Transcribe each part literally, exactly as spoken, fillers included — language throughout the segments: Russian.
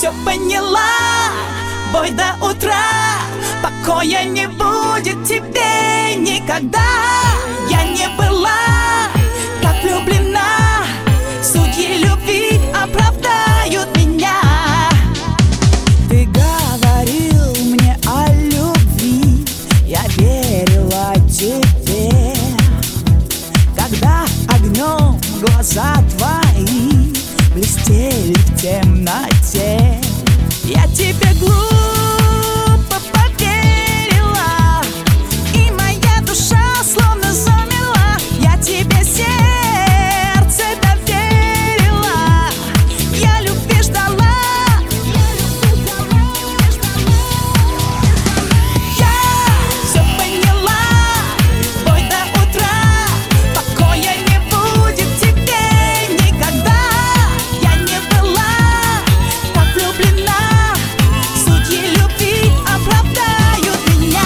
все поняла, бой до утра, покоя не будет тебе никогда. Я не была так влюблена, судьи любви оправдают меня. Ты говорил мне о любви, я верила тебе, когда огнем глаза твои блестели в темноте. Я тебе глупо поверила, и моя душа словно замерла. Я тебе сердце доверила, я любви ждала. Я все поняла, бой до утра, покоя не будет тебе никогда. Я не была так влюблена, судьи любви оправдают меня.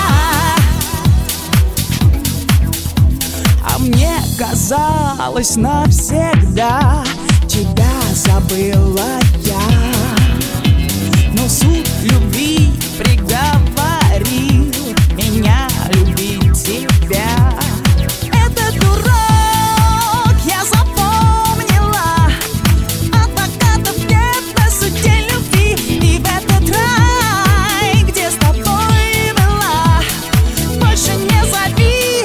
А мне казалось, навсегда тебя забыла я, но суд любви приговорил меня любить тебя. Этот урок я запомнила от заката в небо судей любви. И в этот рай, где с тобой была, больше не зови.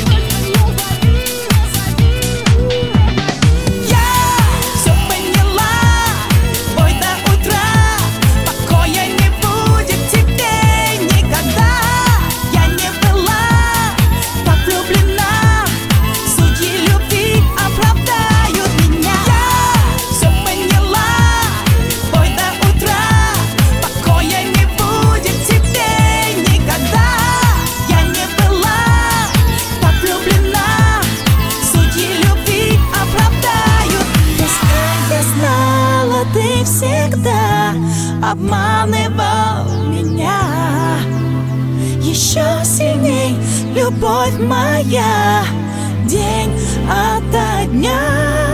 Я все поняла, бой до утра, покоя не будет тебе никогда. Я не была так влюблена, судьи любви оправдают меня. Я все поняла, бой до утра, покоя не будет тебе никогда. Я не была так влюблена, судьи любви оправдают. Если я знала, ты всегда обманывал меня, еще сильней любовь моя день ото дня.